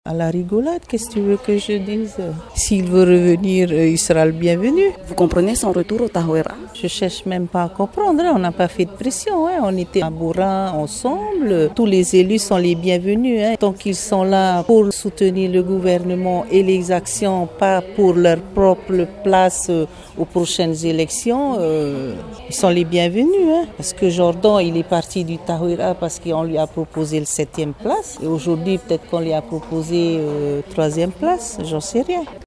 À la rigolade, qu'est-ce que tu veux que je dise? S'il veut revenir, il sera le bienvenu. Vous comprenez son retour au Tahoeraa? Je cherche même pas à comprendre, on n'a pas fait de pression. On était à Boura ensemble, tous les élus sont les bienvenus. Tant qu'ils sont là pour soutenir le gouvernement et les actions, pas pour leur propre place aux prochaines élections, ils sont les bienvenus. Parce que Jordan, il est parti du Tahoeraa parce qu'on lui a proposé le 7e place. Et aujourd'hui, peut-être qu'on lui a proposé 3e place, j'en sais rien.